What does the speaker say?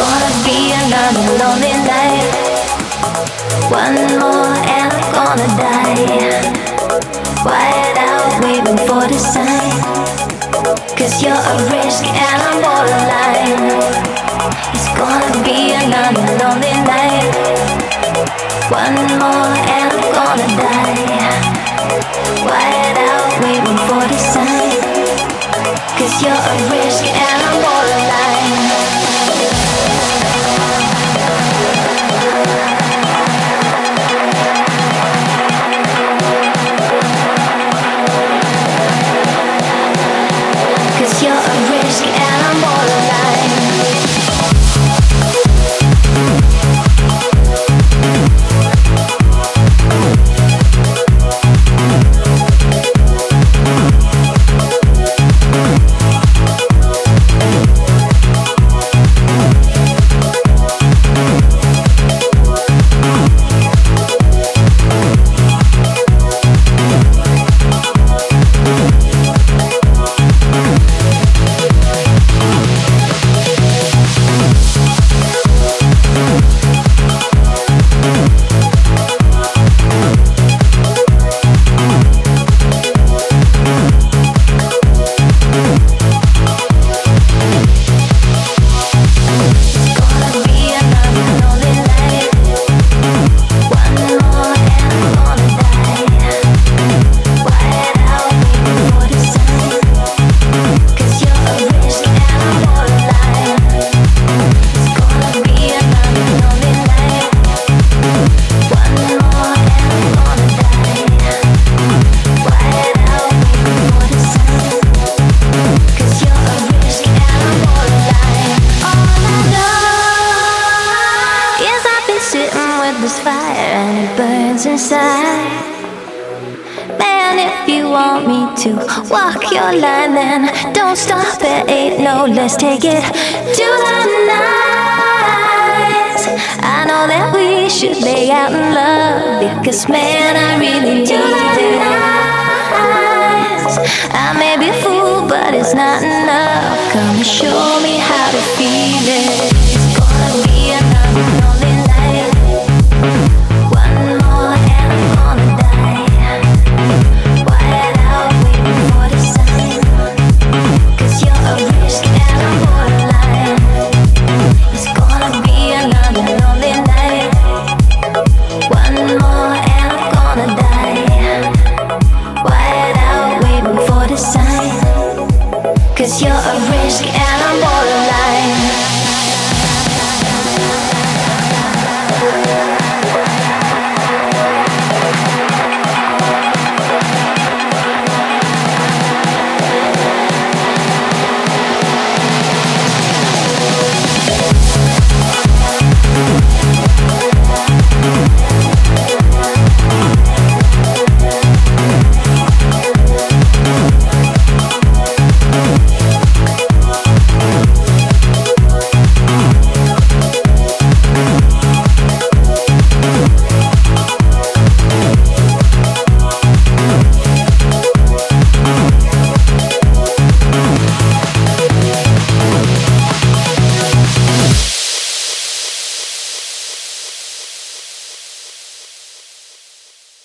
gonna be another lonely night. One more and I'm gonna die. Wide out waiting for the sign. 'Cause you're a risk and I'm borderline. It's gonna be another lonely night. One more and I'm gonna die. Wide out waiting for the sign. 'Cause you're a risk and I'm borderline. You're a risk and I'm borderline. Walk your line then, don't stop, there ain't no let's take it to the night. I know that we should lay out in love, because man, I really need it. I may be fooled, but it's not enough. Come and show me how to feel